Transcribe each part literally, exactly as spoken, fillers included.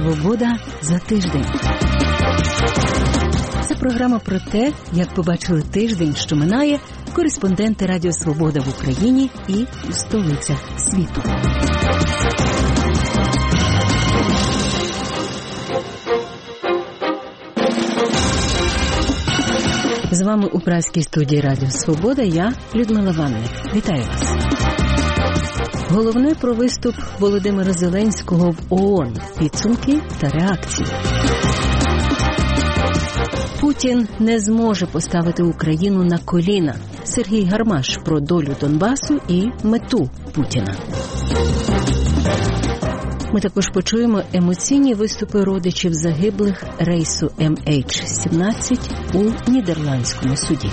Свобода за тиждень. Це програма про те, як побачили тиждень, що минає, кореспонденти Радіо Свобода в Україні і у столицях світу. З вами у празькій студії Радіо Свобода я, Людмила Ванник. Вітаю вас. Головне про виступ Володимира Зеленського в ООН, підсумки та реакції. Путін не зможе поставити Україну на коліна. Сергій Гармаш про долю Донбасу і мету Путіна. Ми також почуємо емоційні виступи родичів загиблих рейсу Ем Ейч сімнадцять у Нідерландському суді.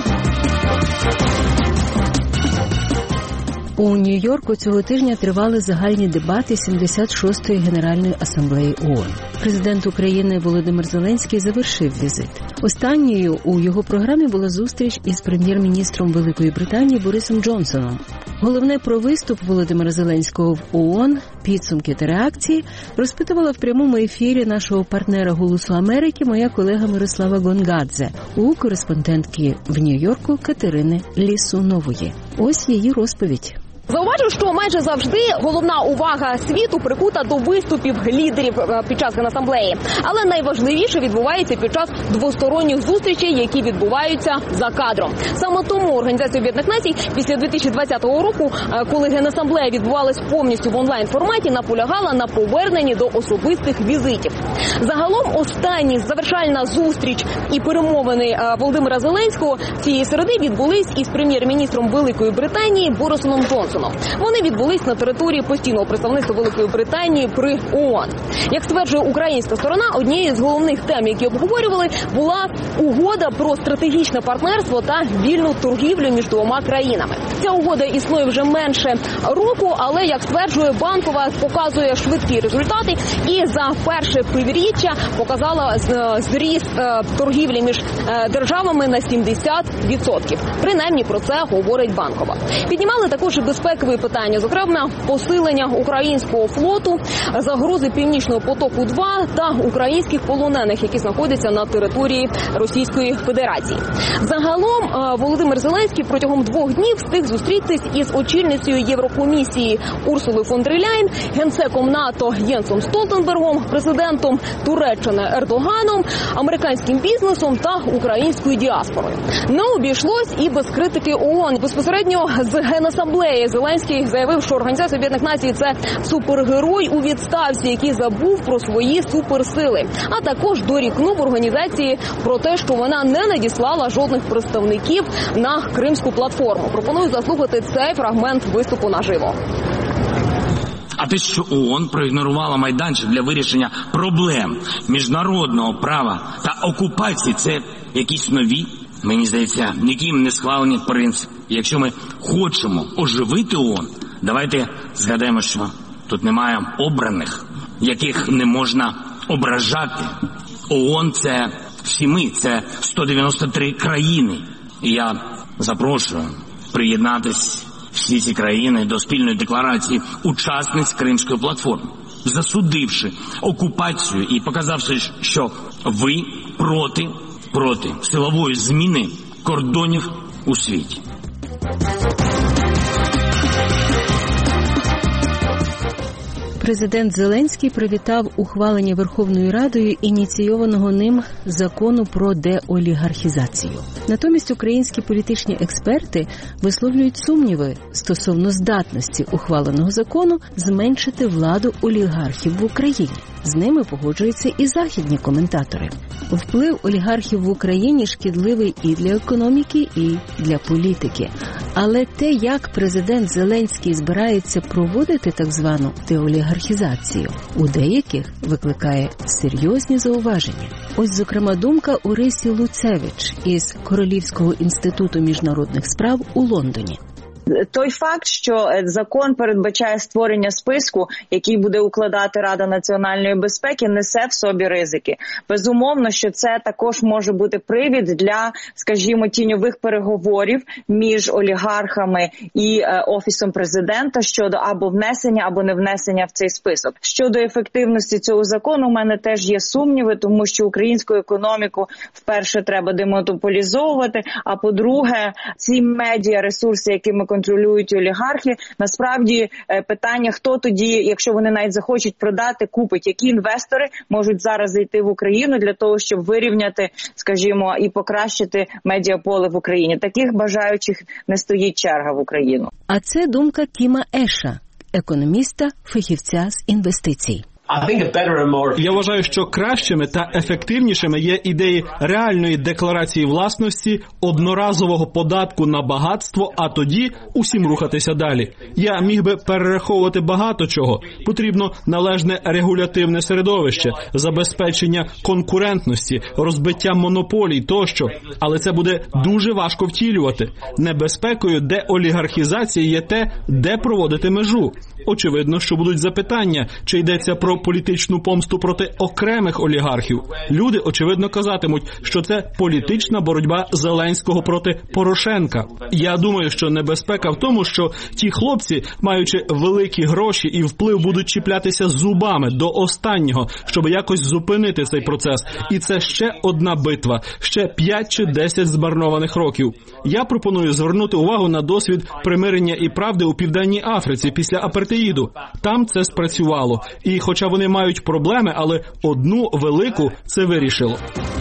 У Нью-Йорку цього тижня тривали загальні дебати сімдесят шостої Генеральної асамблеї ООН. Президент України Володимир Зеленський завершив візит. Останньою у його програмі була зустріч із прем'єр-міністром Великої Британії Борисом Джонсоном. Головне про виступ Володимира Зеленського в ООН, підсумки та реакції розпитувала в прямому ефірі нашого партнера «Голосу Америки» моя колега Мирослава Гонгадзе у кореспондентки в Нью-Йорку Катерини Лісунової. Ось її розповідь. Зауважу, що майже завжди головна увага світу прикута до виступів лідерів під час Генасамблеї. Але найважливіше відбувається під час двосторонніх зустрічей, які відбуваються за кадром. Саме тому Організація Об'єднаних Націй після дві тисячі двадцятого року, коли Генасамблея відбувалась повністю в онлайн-форматі, наполягала на поверненні до особистих візитів. Загалом останні завершальна зустріч і перемовини Володимира Зеленського цієї середи відбулись із прем'єр-міністром Великої Британії Борисом Джонсоном. Вони відбулись на території постійного представництва Великої Британії при ООН. Як стверджує українська сторона, однією з головних тем, які обговорювали, була угода про стратегічне партнерство та вільну торгівлю між двома країнами. Ця угода існує вже менше року, але, як стверджує Банкова, показує швидкі результати і за перше півріччя показала зріст торгівлі між державами на сімдесят відсотків. Принаймні про це говорить Банкова. Піднімали також і безпекові питання, зокрема посилення українського флоту, загрози Північного потоку-два та українських полонених, які знаходяться на території Російської Федерації. Загалом Володимир Зеленський протягом двох днів встиг зустрітись із очільницею Єврокомісії Урсулою фон дер Ляєн, генсеком НАТО Єнсом Столтенбергом, президентом Туреччини Ердоганом, американським бізнесом та українською діаспорою. Не обійшлось і без критики ООН. Безпосередньо з Генасамблеї Зеленський заявив, що Організація Об'єднаних Націй – це супергерой у відставці, який забув про свої суперсили. А також дорікнув організації про те, що вона не надіслала жодних представників на Кримську платформу. Пропоную заслухати цей фрагмент виступу наживо. А те, що ООН проігнорувала майданчик для вирішення проблем міжнародного права та окупації – це якісь нові, мені здається, ніким не схвалені принципи. Якщо ми хочемо оживити ООН, давайте згадаємо, що тут немає обраних, яких не можна ображати. ООН – це всі ми, це сто дев'яносто три країни. І я запрошую приєднатись всі ці країни до спільної декларації учасниць Кримської платформи, засудивши окупацію і показавши, що ви проти, проти силової зміни кордонів у світі. Президент Зеленський привітав ухвалення Верховною Радою ініційованого ним закону про деолігархізацію. Натомість українські політичні експерти висловлюють сумніви стосовно здатності ухваленого закону зменшити владу олігархів в Україні. З ними погоджуються і західні коментатори. Вплив олігархів в Україні шкідливий і для економіки, і для політики. Але те, як президент Зеленський збирається проводити так звану деолігархізацію, у деяких викликає серйозні зауваження. Ось, зокрема, думка Орисі Луцевич із Королівського інституту міжнародних справ у Лондоні. Той факт, що закон передбачає створення списку, який буде укладати Рада національної безпеки, несе в собі ризики. Безумовно, що це також може бути привід для, скажімо, тіньових переговорів між олігархами і е, Офісом президента щодо або внесення, або не внесення в цей список. Щодо ефективності цього закону, у мене теж є сумніви, тому що українську економіку вперше треба демонополізовувати, а по-друге, ці медіа, ресурси, якими контролюють олігархи, насправді питання, хто тоді, якщо вони навіть захочуть продати, купить, які інвестори можуть зараз зайти в Україну для того, щоб вирівняти, скажімо, і покращити медіаполе в Україні. Таких бажаючих не стоїть черга в Україну. А це думка Кіма Еша, економіста, фахівця з інвестицій. Я вважаю, що кращими та ефективнішими є ідеї реальної декларації власності, одноразового податку на багатство, а тоді усім рухатися далі. Я міг би перераховувати багато чого. Потрібно належне регулятивне середовище, забезпечення конкурентності, розбиття монополій тощо. Але це буде дуже важко втілювати. Небезпекою деолігархізації є те, де проводити межу. Очевидно, що будуть запитання, чи йдеться про політичну помсту проти окремих олігархів. Люди, очевидно, казатимуть, що це політична боротьба Зеленського проти Порошенка. Я думаю, що небезпека в тому, що ті хлопці, маючи великі гроші і вплив, будуть чіплятися зубами до останнього, щоб якось зупинити цей процес. І це ще одна битва, ще п'ять чи десять змарнованих років. Я пропоную звернути увагу на досвід примирення і правди у Південній Африці після апартеїду. Там це спрацювало. І хоча вони мають проблеми, але одну велику це вирішило.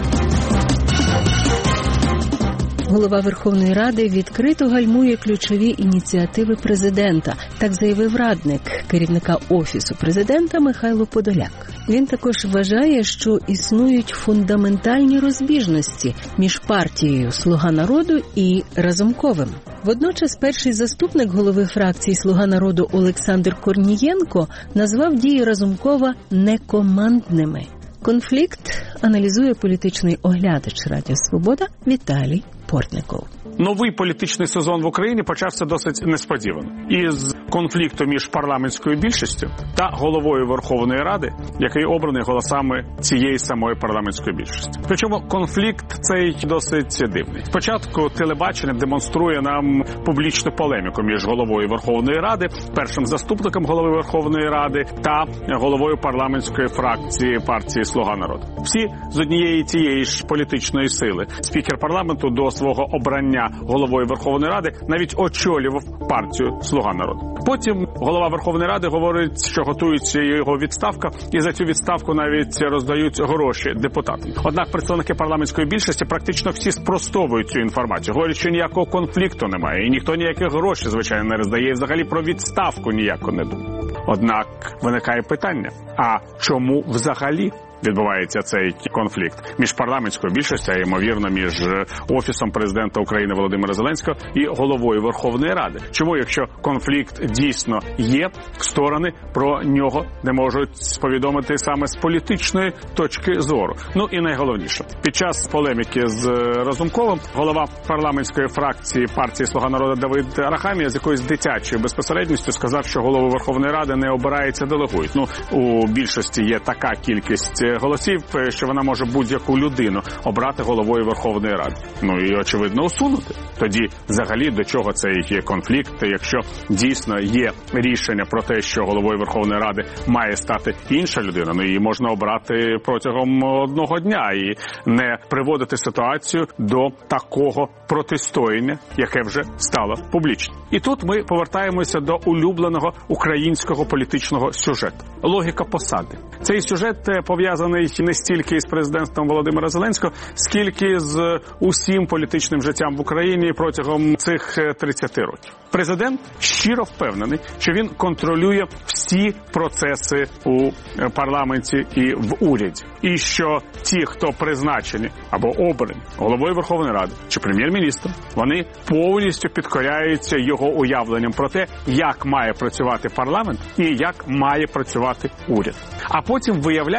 Голова Верховної Ради відкрито гальмує ключові ініціативи президента, так заявив радник керівника Офісу президента Михайло Подоляк. Він також вважає, що існують фундаментальні розбіжності між партією «Слуга народу» і Разумковим. Водночас перший заступник голови фракції «Слуга народу» Олександр Корнієнко назвав дії Разумкова некомандними. Конфлікт аналізує політичний оглядач Радіо Свобода Віталій Портніков. Новий політичний сезон в Україні почався досить несподівано. Із конфлікту між парламентською більшістю та головою Верховної Ради, який обраний голосами цієї самої парламентської більшості. Причому конфлікт цей досить дивний. Спочатку телебачення демонструє нам публічну полеміку між головою Верховної Ради, першим заступником голови Верховної Ради та головою парламентської фракції партії «Слуга народу». Всі з однієї тієї ж політичної сили. Спікер парламенту до свого обрання головою Верховної Ради навіть очолював партію «Слуга народу». Потім голова Верховної Ради говорить, що готується його відставка, і за цю відставку навіть роздають гроші депутатам. Однак представники парламентської більшості практично всі спростовують цю інформацію. Говорять, що ніякого конфлікту немає, і ніхто ніяких грошей, звичайно, не роздає, і взагалі про відставку ніяко не думає. Однак виникає питання, а чому взагалі відбувається цей конфлікт між парламентською більшістю, а ймовірно між Офісом президента України Володимира Зеленського і головою Верховної Ради? Чому, якщо конфлікт дійсно є, сторони про нього не можуть повідомити саме з політичної точки зору? Ну і найголовніше, під час полеміки з Разумковим голова парламентської фракції партії «Слуга народу» Давид Арахамія з якоюсь дитячою безпосередністю сказав, що голову Верховної Ради не обирається, делегують. Ну, у більшості є така кількість голосів, що вона може будь-яку людину обрати головою Верховної Ради. Ну і, очевидно, усунути. Тоді, взагалі, до чого цей є конфлікт, якщо дійсно є рішення про те, що головою Верховної Ради має стати інша людина, ну її можна обрати протягом одного дня і не приводити ситуацію до такого протистояння, яке вже стало публічним. І тут ми повертаємося до улюбленого українського політичного сюжету. Логіка посади. Цей сюжет пов'язаний не стільки з президентством Володимира Зеленського, скільки з усім політичним життям в Україні протягом цих тридцяти років. Президент щиро впевнений, що він контролює всі процеси у парламенті і в уряді. І що ті, хто призначені або обрані головою Верховної Ради чи прем'єр-міністром, вони повністю підкоряються його уявленням про те, як має працювати парламент і як має працювати уряд. А потім виявляється,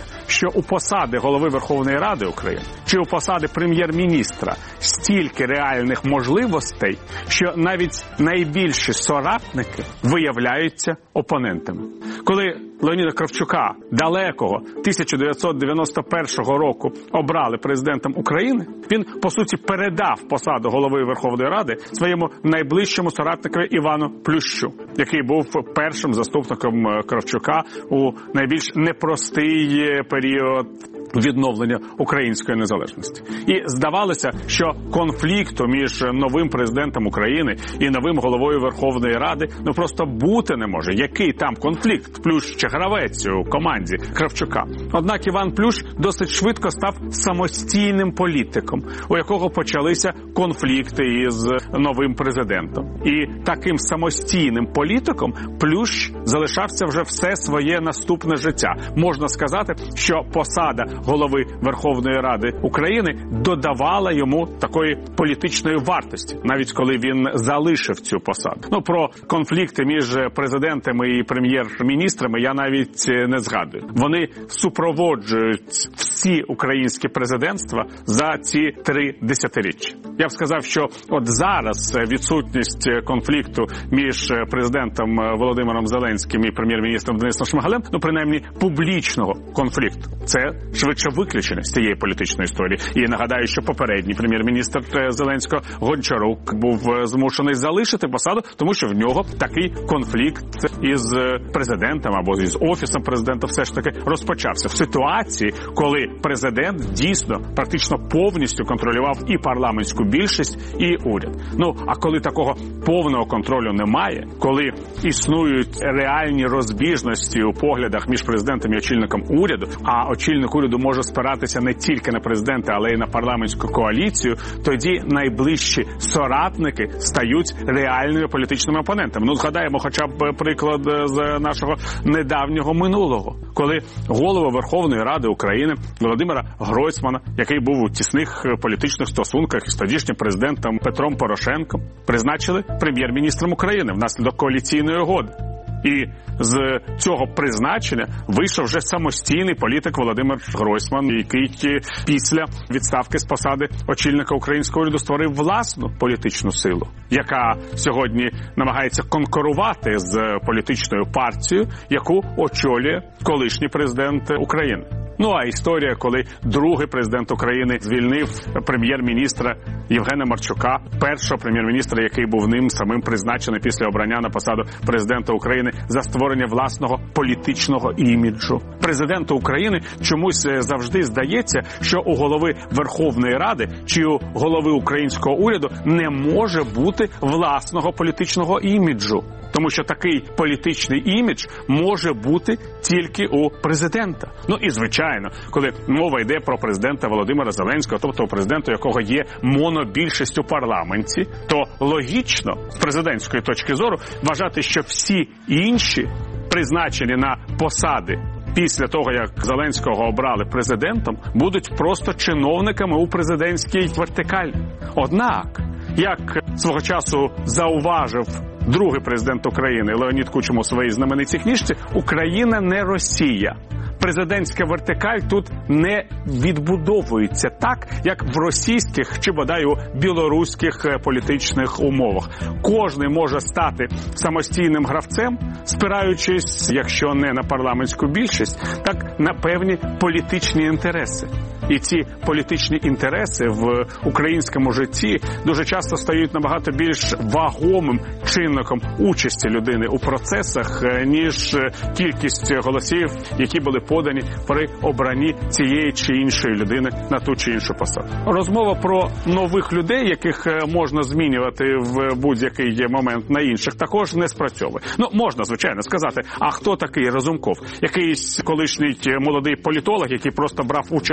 що у посади голови Верховної Ради України чи у посади прем'єр-міністра стільки реальних можливостей, що навіть найбільші соратники виявляються опонентами. Коли Леоніда Кравчука, далекого тисяча дев'ятсот дев'яносто першого року, обрали президентом України, він, по суті, передав посаду голови Верховної Ради своєму найближчому соратникові Івану Плющу, який був першим заступником Кравчука у найбільш непростий період відновлення української незалежності. І здавалося, що конфлікту між новим президентом України і новим головою Верховної Ради ну просто бути не може. Який там конфлікт? Плющ чи гравець у команді Кравчука. Однак Іван Плющ досить швидко став самостійним політиком, у якого почалися конфлікти із новим президентом. І таким самостійним політиком Плющ залишався вже все своє наступне життя. Можна сказати, що посада голови Верховної Ради України додавала йому такої політичної вартості, навіть коли він залишив цю посаду. Ну, про конфлікти між президентами і прем'єр-міністрами я навіть не згадую. Вони супроводжують всі українські президентства за ці три десятиріччя. Я б сказав, що от зараз відсутність конфлікту між президентом Володимиром Зеленським і прем'єр-міністром Денисом Шмигалем, ну, принаймні, публічного конфлікту, це швидше виключення з цієї політичної історії. І нагадаю, що попередній прем'єр-міністр Зеленського Гончарук був змушений залишити посаду, тому що в нього такий конфлікт із президентом або із офісом президента все ж таки розпочався. В ситуації, коли президент дійсно практично повністю контролював і парламентську більшість, і уряд. Ну, а коли такого повного контролю немає, коли існують реальні розбіжності у поглядах між президентом і очільником уряду, а очільник уряду може спиратися не тільки на президента, але й на парламентську коаліцію, тоді найближчі соратники стають реальними політичними опонентами. Ну, згадаємо хоча б приклад з нашого недавнього минулого, коли голову Верховної Ради України Володимира Гройсмана, який був у тісних політичних стосунках із тодішнім президентом Петром Порошенком, призначили прем'єр-міністром України внаслідок коаліційної угоди. І з цього призначення вийшов вже самостійний політик Володимир Гройсман, який після відставки з посади очільника українського уряду створив власну політичну силу, яка сьогодні намагається конкурувати з політичною партією, яку очолює колишній президент України. Ну, а історія, коли другий президент України звільнив прем'єр-міністра Євгена Марчука, першого прем'єр-міністра, який був ним самим призначений після обрання на посаду президента України за створення власного політичного іміджу. Президенту України чомусь завжди здається, що у голови Верховної Ради чи у голови українського уряду не може бути власного політичного іміджу. Тому що такий політичний імідж може бути тільки у президента. Ну і звичайно, коли мова йде про президента Володимира Зеленського, тобто президента, у якого є монобільшість у парламенті, то логічно, з президентської точки зору, вважати, що всі інші призначені на посади після того, як Зеленського обрали президентом, будуть просто чиновниками у президентській вертикалі. Однак, як свого часу зауважив другий президент України Леонід Кучма у своїй знаменитій книжці, Україна не Росія. Президентська вертикаль тут не відбудовується так, як в російських чи, бодай, у білоруських політичних умовах. Кожний може стати самостійним гравцем, спираючись, якщо не на парламентську більшість, так на певні політичні інтереси. І ці політичні інтереси в українському житті дуже часто стають набагато більш вагомим чинником участі людини у процесах, ніж кількість голосів, які були подані при обранні цієї чи іншої людини на ту чи іншу посаду. Розмова про нових людей, яких можна змінювати в будь-який момент на інших, також не спрацьовує. Ну, можна, звичайно, сказати, а хто такий Разумков? Якийсь колишній молодий політолог, який просто брав участь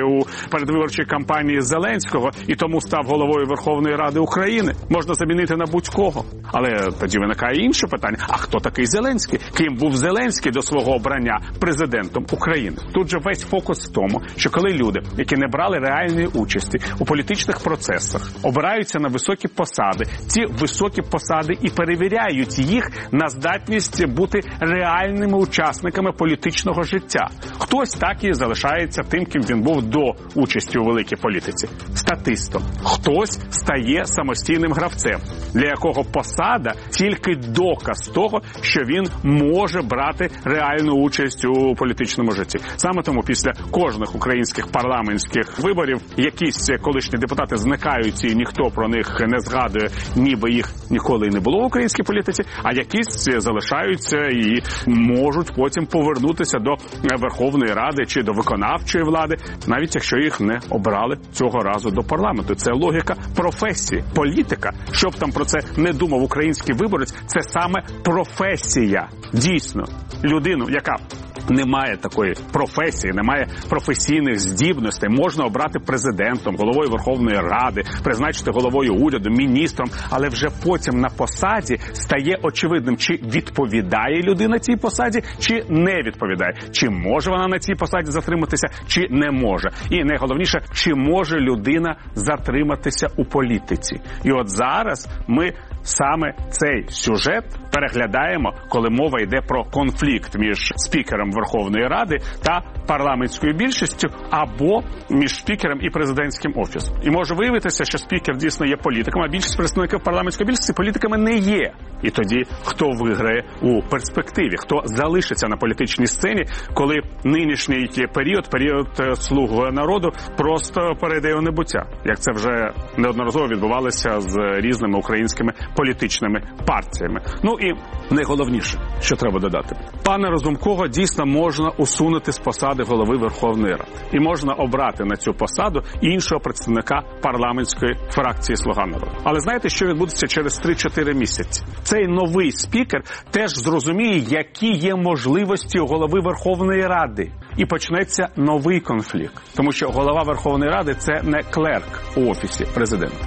у передвиборчій кампанії Зеленського і тому став головою Верховної Ради України. Можна замінити на будь-кого. Але тоді виникає інше питання. А хто такий Зеленський? Ким був Зеленський до свого обрання президентом України? Тут же весь фокус в тому, що коли люди, які не брали реальної участі у політичних процесах, обираються на високі посади, ці високі посади і перевіряють їх на здатність бути реальними учасниками політичного життя. Хтось так і залишається тим, ким він був до участі у великій політиці – статистом. Хтось стає самостійним гравцем, для якого посада – тільки доказ того, що він може брати реальну участь у політичному житті. Саме тому після кожних українських парламентських виборів якісь колишні депутати зникають і ніхто про них не згадує, ніби їх ніколи і не було в українській політиці, а якісь залишаються і можуть потім повернутися до Верховної Ради чи до виконавчої влади, навіть якщо їх не обрали цього разу до парламенту. Це логіка професії. Політика, щоб там про це не думав український виборець, це саме професія. Дійсно, людину, яка не має такої професії, не має професійних здібностей, можна обрати президентом, головою Верховної Ради, призначити головою уряду, міністром, але вже потім на посаді стає очевидним, чи відповідає людина цій посаді, чи не відповідає, чи може вона на цій посаді затриматися, чи не може. І найголовніше, чи може людина затриматися у політиці. І от зараз ми саме цей сюжет переглядаємо, коли мова йде про конфлікт між спікером Верховної Ради та парламентською більшістю або між спікером і президентським офісом. І може виявитися, що спікер дійсно є політиком, а більшість представників парламентської більшості політиками не є. І тоді хто виграє у перспективі, хто залишиться на політичній сцені, коли нинішній період, період слуг народу просто перейде у небуття, як це вже неодноразово відбувалося з різними українськими політичними партіями. Ну і найголовніше, що треба додати. Пана Разумкова дійсно можна усунути з посади голови Верховної Ради. І можна обрати на цю посаду іншого представника парламентської фракції «Слуга народу». Але знаєте, що відбудеться через три-чотири місяці? Цей новий спікер теж зрозуміє, які є можливості у голови Верховної Ради. І почнеться новий конфлікт. Тому що голова Верховної Ради – це не клерк у Офісі президента.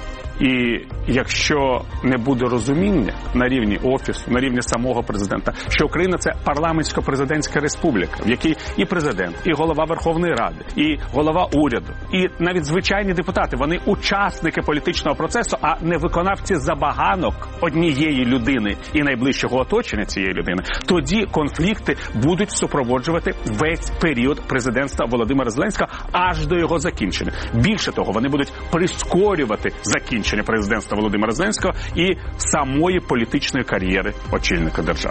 І якщо не буде розуміння на рівні Офісу, на рівні самого президента, що Україна – це парламентсько-президентська республіка, в якій і президент, і голова Верховної Ради, і голова уряду, і навіть звичайні депутати, вони учасники політичного процесу, а не виконавці забаганок однієї людини і найближчого оточення цієї людини, тоді конфлікти будуть супроводжувати весь період президентства Володимира Зеленського аж до його закінчення. Більше того, вони будуть прискорювати закінчення президентства Володимира Зеленського і самої політичної кар'єри очільника держави.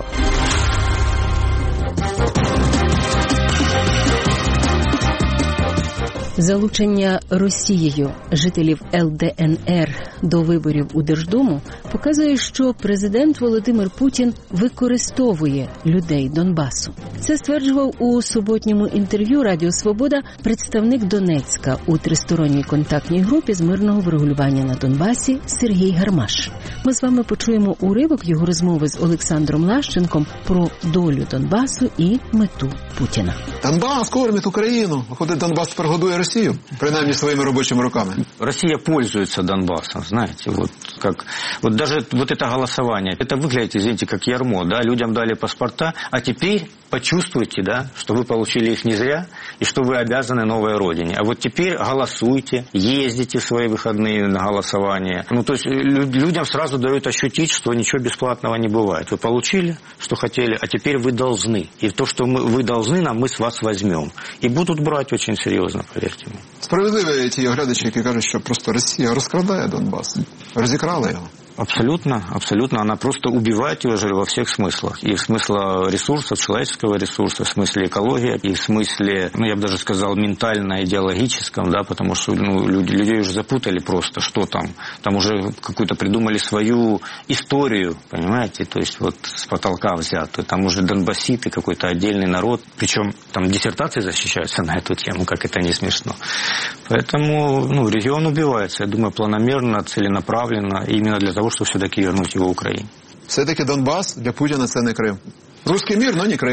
Залучення Росією жителів Ел Де Ен Ер до виборів у Держдуму показує, що президент Володимир Путін використовує людей Донбасу. Це стверджував у суботньому інтерв'ю Радіо Свобода представник Донецька у тристоронній контактній групі з мирного врегулювання на Донбасі Сергій Гармаш. Ми з вами почуємо уривок його розмови з Олександром Лащенком про долю Донбасу і мету Путіна. Донбас кормить Україну. Виходить, Донбас тепер годує Росію, принаймні своими робочими руками. Россия пользуется Донбассом, знаете, вот как, вот даже вот это голосование, это выглядит, извините, как ярмо, да, людям дали паспорта, а теперь почувствуйте, да, что вы получили их не зря, и что вы обязаны новой родине. А вот теперь голосуйте, ездите в свои выходные на голосование. Ну, то есть людям сразу дают ощутить, что ничего бесплатного не бывает. Вы получили, что хотели, а теперь вы должны. И то, что мы, вы должны нам, мы с вас возьмем. И будут брать очень серьезно, поверьте мне. Справедливі ті оглядачі, які кажуть, що просто Росія розкрадає Донбас, розікрала його. Абсолютно, абсолютно. Она просто убивает его же во всех смыслах. И в смысле ресурсов, человеческого ресурса, в смысле экологии, и в смысле, ну, я бы даже сказал, ментально-идеологическом, да, потому что, ну, люди, людей уже запутали просто, что там. Там уже какую-то придумали свою историю, понимаете, то есть вот с потолка взятую. Там уже донбасситы, какой-то отдельный народ. Причем там диссертации защищаются на эту тему, как это не смешно. Поэтому, ну, регион убивается, я думаю, планомерно, целенаправленно, именно для того, щоб все-таки вернути його в Україну. Все-таки Донбас для Путіна – це не Крим. Руський мір, но не Крим.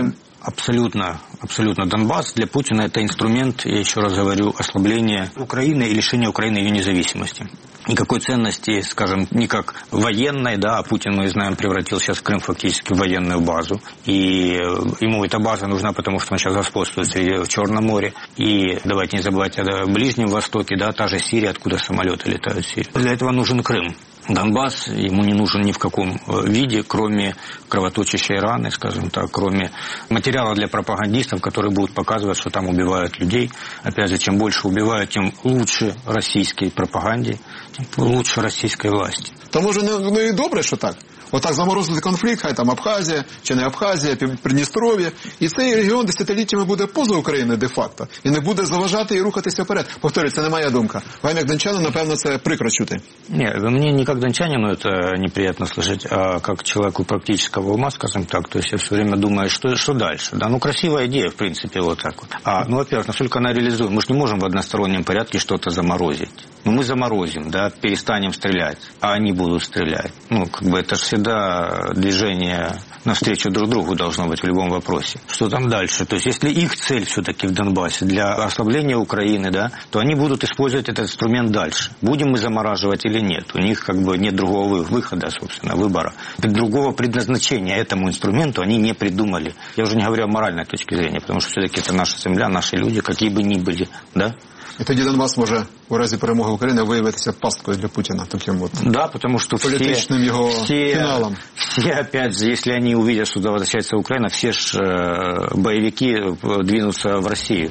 Абсолютно, абсолютно. Донбасс для Путина – это инструмент, я еще раз говорю, ослабления Украины и лишения Украины ее независимости. Никакой ценности, скажем, не как военной, да, а Путин, мы знаем, превратил сейчас Крым фактически в военную базу. И ему эта база нужна, потому что он сейчас господствует в Черном море. И давайте не забывать о Ближнем Востоке, да, та же Сирия, откуда самолеты летают в Сирию. Для этого нужен Крым. Донбасс ему не нужен ни в каком виде, кроме кровоточащей раны, скажем так, кроме материала для пропагандистов, которые будут показывать, что там убивают людей. Опять же, чем больше убивают, тем лучше російській пропаганді, тим лучше російській власті. Та може ну і добре, що так. Отак заморозити конфлікт, хай там Абхазія, чи не Абхазія, Придністров'я. І цей регіон десятиліттями буде поза Україною де-факто. І не буде заважати і рухатися вперед. Повторюю, це не моя думка. Вам, як дончанину, напевно, це прикро чути. Нет, мне не как дончанину это неприятно слышать, а как человеку практического ума, скажем так. То есть я все время думаю, что, что дальше. Да, ну, красивая идея, в принципе, вот так вот. А, ну, во-первых, насколько она реализуема? Мы же не можем в одностороннем порядке что-то заморозить. Ну, мы заморозим, да, перестанем стрелять, а они будут стрелять. Ну, как бы это же всегда движение навстречу друг другу должно быть в любом вопросе. Что там дальше? То есть если их цель все-таки в Донбассе для ослабления Украины, да, то они будут использовать этот инструмент дальше. Будем мы замораживать или нет? У них как бы нет другого выхода, собственно, выбора. Другого предназначения этому инструменту они не придумали. Я уже не говорю о моральной точке зрения, потому что все-таки это наша земля, наши люди, какие бы ни были, да? І тоді Донбас може у разі перемоги України виявитися пасткою для Путина, таким вот да, потому что політичним все, його все, фіналом. Все, опять же, если они увидят, что туда возвращается Украина, все же э, боевики двинутся в Россию.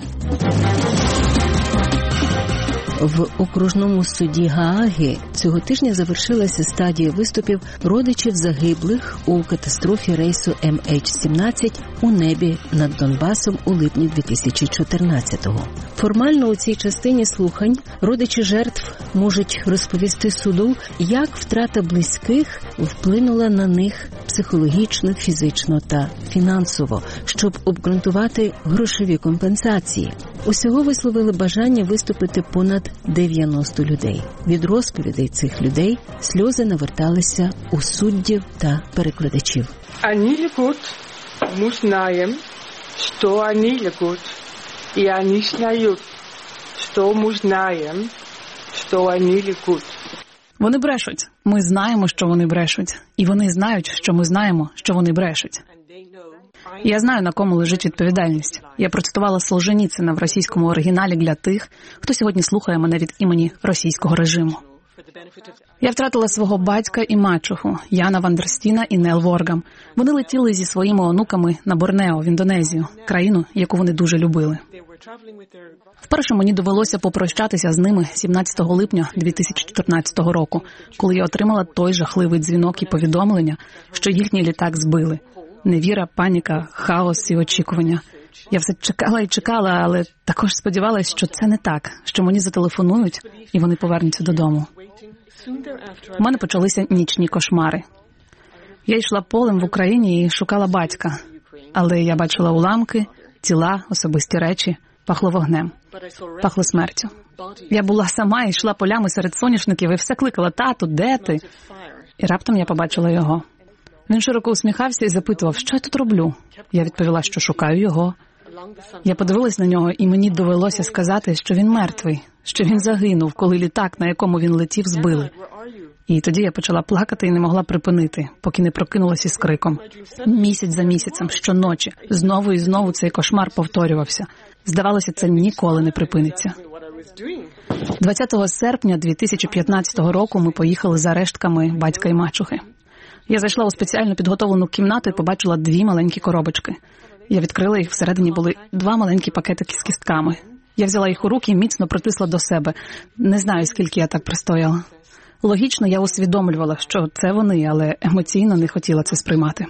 В окружному суді Гааги цього тижня завершилася стадія виступів родичів загиблих у катастрофі рейсу Ем Ейч сімнадцять у небі над Донбасом у липні дві тисячі чотирнадцятого. Формально у цій частині слухань родичі жертв можуть розповісти суду, як втрата близьких вплинула на них психологічно, фізично та фінансово, щоб обґрунтувати грошові компенсації. Усього висловили бажання виступити понад дев'яносто людей. Від розповідей цих людей сльози наверталися у суддів та перекладачів. Они лягут, мы знаем, что они лягут, и они знают, что мы знаем, что они лягут. Вони брешуть. Ми знаємо, що вони брешуть. І вони знають, що ми знаємо, що вони брешуть. Я знаю, на кому лежить відповідальність. Я процитувала Солженіцина в російському оригіналі для тих, хто сьогодні слухає мене від імені російського режиму. Я втратила свого батька і мачуху, Яна Вандерстіна і Нел Воргам. Вони летіли зі своїми онуками на Борнео, в Індонезію, країну, яку вони дуже любили. Вперше мені довелося попрощатися з ними сімнадцятого липня дві тисячі чотирнадцятого року, коли я отримала той жахливий дзвінок і повідомлення, що їхній літак збили. Невіра, паніка, хаос і очікування. Я все чекала і чекала, але також сподівалась, що це не так, що мені зателефонують і вони повернуться додому. У мене почалися нічні кошмари. Я йшла полем в Україні і шукала батька, але я бачила уламки, тіла, особисті речі, пахло вогнем, пахло смертю. Я була сама і йшла полями серед соняшників і все кликала: «Тату, де ти?» І раптом я побачила його. Він широко усміхався і запитував, що я тут роблю. Я відповіла, що шукаю його. Я подивилась на нього, і мені довелося сказати, що він мертвий, що він загинув, коли літак, на якому він летів, збили. І тоді я почала плакати і не могла припинити, поки не прокинулася із криком. Місяць за місяцем, щоночі, знову і знову цей кошмар повторювався. Здавалося, це ніколи не припиниться. двадцятого серпня дві тисячі п'ятнадцятого року ми поїхали за рештками батька і мачухи. Я зайшла у спеціально підготовлену кімнату і побачила дві маленькі коробочки. Я відкрила їх, всередині були два маленькі пакетики з кістками. Я взяла їх у руки і міцно притисла до себе. Не знаю, скільки я так простояла. Логічно, я усвідомлювала, що це вони, але емоційно не хотіла це сприймати.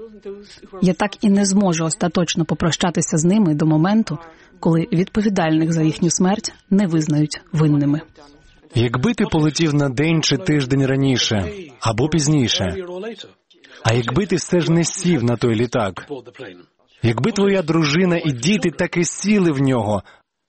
Я так і не зможу остаточно попрощатися з ними до моменту, коли відповідальних за їхню смерть не визнають винними. Якби ти полетів на день чи тиждень раніше, або пізніше, а якби ти все ж не сів на той літак, якби твоя дружина і діти таки сіли в нього,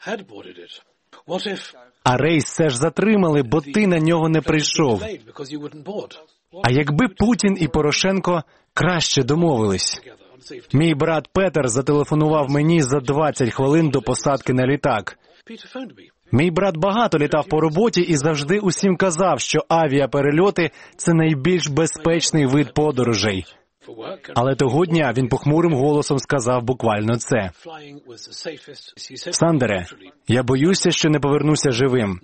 а рейс все ж затримали, бо ти на нього не прийшов, а якби Путін і Порошенко краще домовились, Мій брат Петер зателефонував мені за двадцять хвилин до посадки на літак. Мій брат багато літав по роботі і завжди усім казав, що авіаперельоти – це найбільш безпечний вид подорожей. Але того дня він похмурим голосом сказав буквально це. Сандере, я боюся, що не повернуся живим.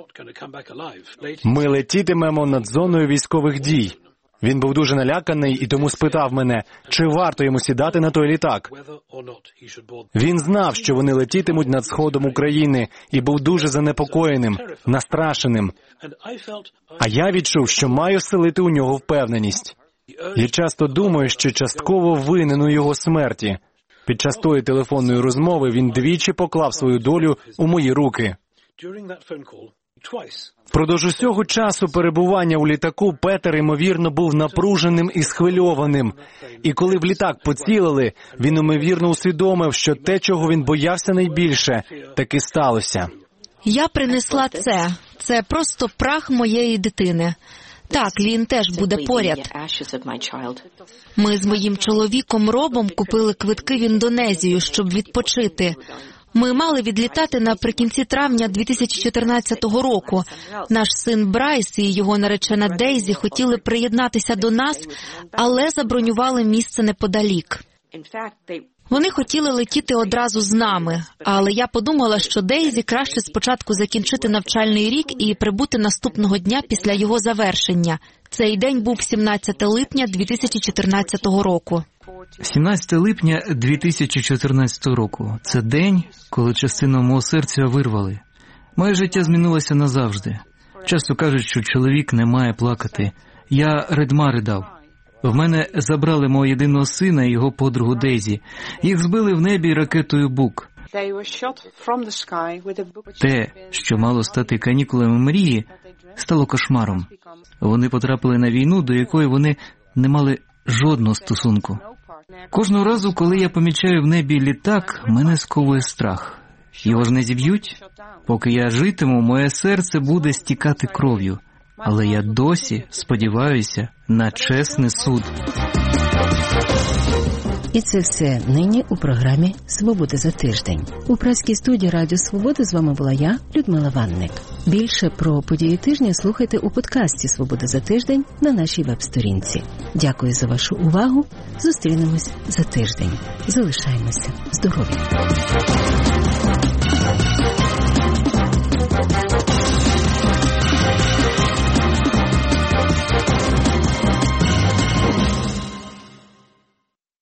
Ми летітимемо над зоною військових дій. Він був дуже наляканий і тому спитав мене, чи варто йому сідати на той літак. Він знав, що вони летітимуть над сходом України, і був дуже занепокоєним, настрашеним. А я відчув, що маю вселити у нього впевненість. Я часто думаю, що частково винен у його смерті. Під час тої телефонної розмови він двічі поклав свою долю у мої руки. Впродовж усього часу перебування у літаку Петер, ймовірно, був напруженим і схвильованим. І коли в літак поцілили, він ймовірно усвідомив, що те, чого він боявся найбільше, таки сталося. Я принесла це. Це просто прах моєї дитини. Так, він теж буде поряд. Ми з моїм чоловіком Робом купили квитки в Індонезію, щоб відпочити. Ми мали відлітати наприкінці травня дві тисячі чотирнадцятого року. Наш син Брайс і його наречена Дейзі хотіли приєднатися до нас, але забронювали місце неподалік. Вони хотіли летіти одразу з нами, але я подумала, що Дейзі краще спочатку закінчити навчальний рік і прибути наступного дня після його завершення. Цей день був сімнадцятого липня дві тисячі чотирнадцятого року. сімнадцятого липня дві тисячі чотирнадцятого року. Це день, коли частину мого серця вирвали. Моє життя змінилося назавжди. Часто кажуть, що чоловік не має плакати. Я редма ридав. В мене забрали мого єдиного сина і його подругу Дейзі. Їх збили в небі ракетою Бук. Те, що мало стати канікулами мрії, стало кошмаром. Вони потрапили на війну, до якої вони не мали жодного стосунку. Кожного разу, коли я помічаю в небі літак, мене сковує страх. Його ж не зіб'ють? Поки я житиму, моє серце буде стікати кров'ю. Але я досі сподіваюся на чесний суд. І це все нині у програмі «Свобода за тиждень». У Празькій студії Радіо Свобода з вами була я, Людмила Ванник. Більше про події тижня слухайте у подкасті «Свобода за тиждень» на нашій веб-сторінці. Дякую за вашу увагу. Зустрінемось за тиждень. Залишаємося здорові.